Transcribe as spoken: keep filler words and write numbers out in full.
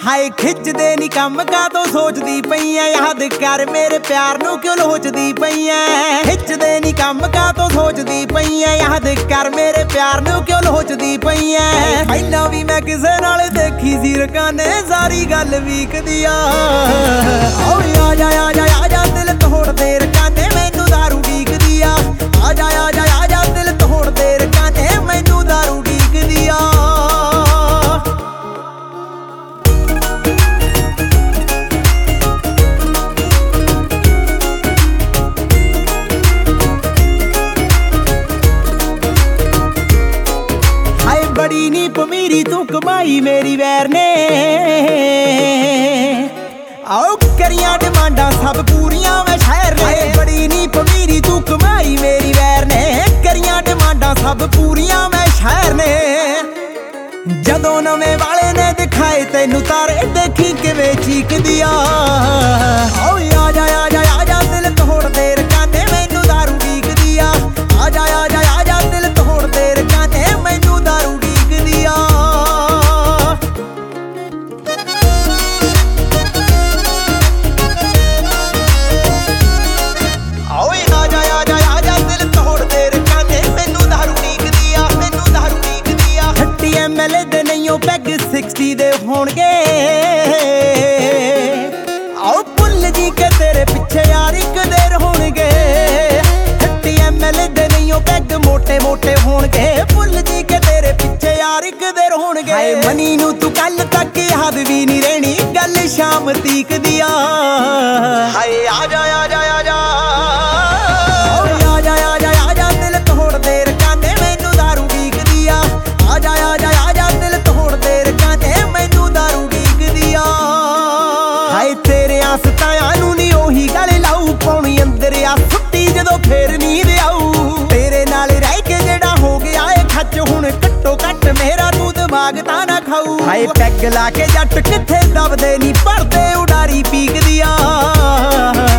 ਹਾਏ ਖਿੱਚਦੇ ਨੀ ਕੰਮ ਕਾਤੋਂ ਸੋਚਦੀ ਪਈ ਐ, ਯਾਦ ਕਰ ਮੇਰੇ ਪਿਆਰ ਨੂੰ ਕਿਉਂ ਲੋਚਦੀ ਪਈ ਐ। ਖਿੱਚਦੇ ਨੀ ਕੰਮ ਕਾਤੋਂ ਸੋਚਦੀ ਪਈ ਐ, ਯਾਦ ਕਰ ਮੇਰੇ ਪਿਆਰ ਨੂੰ ਕਿਉਂ ਲੋਚਦੀ ਪਈ ਐ। ਪਹਿਲਾਂ ਵੀ ਮੈਂ ਕਿਸੇ ਨਾਲ ਦੇਖੀ ਸੀ ਰਕਾਨੇ, ਸਾਰੀ ਗੱਲ ਵੀਕਦੀ ਆ। ਓ ਆ ਜਾ ਆ ਜਾ ਆ ਜਾ ਦਿਲ ਤੋੜਦੇ ਰਕਾਨੇ, ਮੈਨੂੰ ਦਾਰੂ ਡੀਕਦੀ ਆ। ਆ ਜਾ ਆ ਜਾ ਆ ਜਾ ਦਿਲ ਤੋੜਦੇ ਰਕਾਨੇ, ਮੈਨੂੰ ਦਾਰੂ ਡੀਕਦੀ ਆ। बड़ी नी पमीरी तू कमाई मेरी वैर ने, आओ करियां डिमांडा सब पूरियां मैं शहर ने। बड़ी नी पमीरी तू कमाई मेरी वैर ने, करियां डिमांडा सब पूरियां मैं शहर ने। जदों नवे वाले ने दिखाए तेनू तारे, देखी किवें चीकदी आ। आओ आ जा आ जा आ जा दिल तोड़ दे रकाने, मैनू दारू ਡੀਕਦੀ आ। आ जा आ जा आ जा दिल तोड़ दे रकाने, मैनू दारू ਡੀਕਦੀ आ। ਐਮਐਲਏ ਦੇ ਨਹੀਂਓ ਪੈਗ ਸਿਕਸਟੀ ਦੇ ਹੋਣਗੇ, ਆਓ ਭੁੱਲ ਜੀ ਕੇ ਤੇਰੇ ਪਿੱਛੇ ਯਾਰ ਇੱਕ ਦੇਰ ਹੋਣਗੇ। ਥੱਟੀ ਐਮਐਲਏ ਦੇ ਨਹੀਂਓ ਪੈਗ ਮੋਟੇ ਮੋਟੇ ਹੋਣਗੇ, ਭੁੱਲ ਜੀ ਕੇ ਤੇਰੇ ਪਿੱਛੇ ਯਾਰ ਇੱਕ ਦੇਰ ਹੋਣਗੇ। ਹਾਏ ਮਨੀ ਨੂੰ ਤੂੰ ਕੱਲ ਤੱਕ ਯਾਦ ਵੀ ਨਹੀਂ ਰਹਿਣੀ, ਗੱਲ ਸ਼ਾਮ ਤੀਕ ਦੀ ਆ। ਹਾਏ ਆ ਜਾ ਆ ਜਾ ਆ ਜਾ ਆ ਜਾ ਆ ਜਾ ਆ ਜਾ ਦਿਲ ਤੋੜਦੇ ਰਕਾਨੇ, ਮੈਨੂੰ ਦਾਰੂ ਡੀਕਦੀ ਆ। ਆ ਜਾ ਆ ਜਾ ਆ ਜਾ ਦਿਲ ਤੋੜਦੇ ਰਕਾਨੇ, ਮੈਨੂੰ ਦਾਰੂ ਡੀਕਦੀ ਆ। ਹਾਏ ਤੇਰੇ ਆਸਤਾਂ ਨੂੰ ਨੀ ਉਹੀ ਗੱਲ ਲਾਊ, ਪਾਉਣੀ ਅੰਦਰ ਆ ਸੁੱਟੀ ਜਦੋਂ ਫੇਰ ਨੀਂਦ ਆਊ। ਤੇਰੇ ਨਾਲ ਰਹਿ ਕੇ ਜਿਹੜਾ ਹੋ ਗਿਆ ਏ ਖੱਚ, ਹੁਣ ਘੱਟੋ ਘੱਟ ਮੇਰਾ ਤੂੰ ਦਿਮਾਗ ਤਾਂ ਨਾ ਖਾਊ। ਹਾਏ ਪੈਗ ਲਾ ਕੇ ਜੱਟ ਕਿੱਥੇ ਦਬਦੇ ਨੀ, ਭਰਦੇ ਉਡਾਰੀ ਪੀਕਦੀ ਆ।